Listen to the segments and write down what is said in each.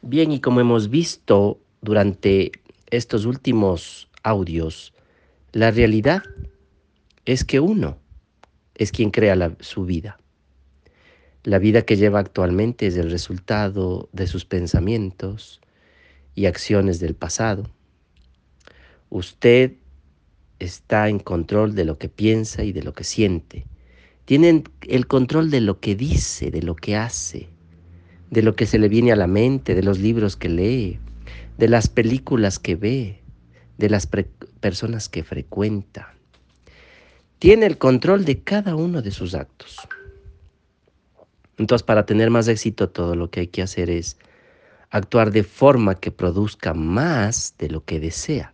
Bien, y como hemos visto durante estos últimos audios, la realidad es que uno es quien crea su vida. La vida que lleva actualmente es el resultado de sus pensamientos y acciones del pasado. Usted está en control de lo que piensa y de lo que siente. Tiene el control de lo que dice, de lo que hace, de lo que se le viene a la mente, de los libros que lee, de las películas que ve, de las personas que frecuenta. Tiene el control de cada uno de sus actos. Entonces, para tener más éxito, todo lo que hay que hacer es actuar de forma que produzca más de lo que desea.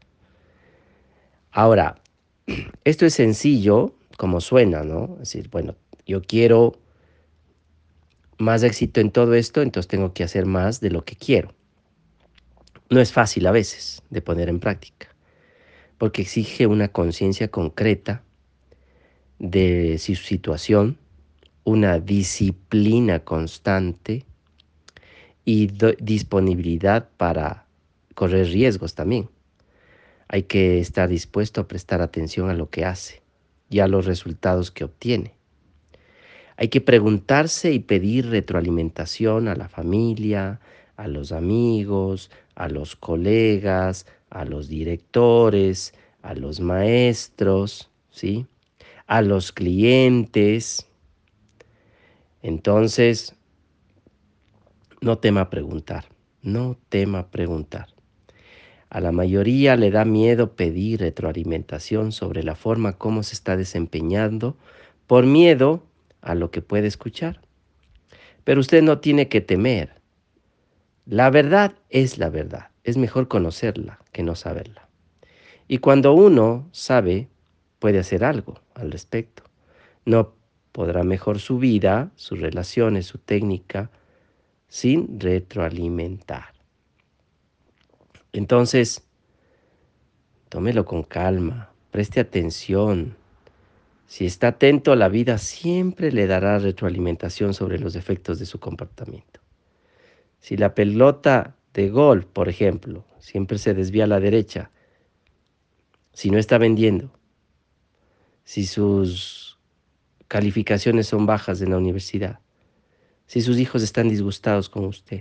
Ahora, esto es sencillo, como suena, ¿no? Es decir, bueno, yo quiero más éxito en todo esto, entonces tengo que hacer más de lo que quiero. No es fácil a veces de poner en práctica, porque exige una conciencia concreta de su situación, una disciplina constante y disponibilidad para correr riesgos también. Hay que estar dispuesto a prestar atención a lo que hace y a los resultados que obtiene. Hay que preguntarse y pedir retroalimentación a la familia, a los amigos, a los colegas, a los directores, a los maestros, ¿sí? A los clientes. Entonces, no tema preguntar, no tema preguntar. A la mayoría le da miedo pedir retroalimentación sobre la forma como se está desempeñando por miedo a lo que puede escuchar. Pero usted no tiene que temer. La verdad es la verdad. Es mejor conocerla que no saberla. Y cuando uno sabe, puede hacer algo al respecto. No podrá mejor su vida, sus relaciones, su técnica, sin retroalimentar. Entonces, tómelo con calma, preste atención. Si está atento, la vida siempre le dará retroalimentación sobre los efectos de su comportamiento. Si la pelota de golf, por ejemplo, siempre se desvía a la derecha, si no está vendiendo, si sus calificaciones son bajas en la universidad, si sus hijos están disgustados con usted,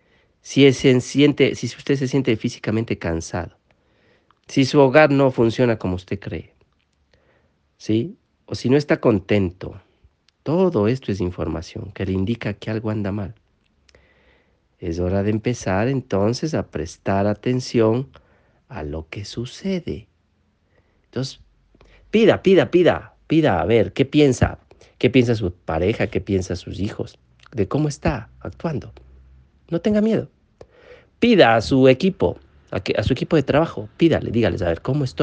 si usted se siente físicamente cansado, si su hogar no funciona como usted cree, ¿sí? O si no está contento, todo esto es información que le indica que algo anda mal. Es hora de empezar entonces a prestar atención a lo que sucede. Entonces, pida, a ver, qué piensa su pareja, qué piensa sus hijos, de cómo está actuando. No tenga miedo. Pida a su equipo, a su equipo de trabajo, dígales, a ver,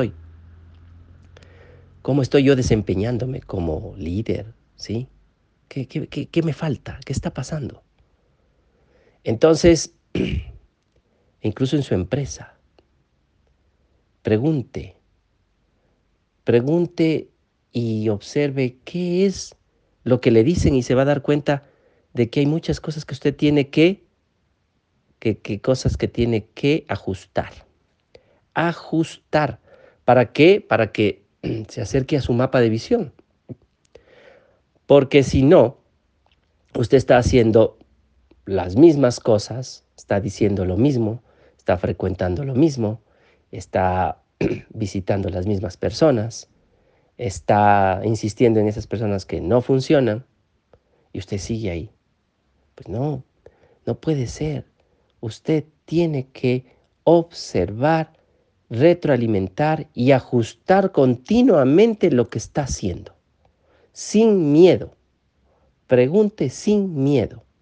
cómo estoy yo desempeñándome como líder, ¿sí? ¿Qué me falta? ¿Qué está pasando? Entonces, incluso en su empresa, pregunte, pregunte y observe qué es lo que le dicen y se va a dar cuenta de que hay muchas cosas que usted tiene que cosas que tiene que ajustar. Ajustar. ¿Para qué? Para que se acerque a su mapa de visión. Porque si no, usted está haciendo las mismas cosas, está diciendo lo mismo, está frecuentando lo mismo, está visitando las mismas personas, está insistiendo en esas personas que no funcionan y usted sigue ahí. Pues no, no puede ser. Usted tiene que observar, retroalimentar y ajustar continuamente lo que está haciendo, sin miedo. Pregunte sin miedo.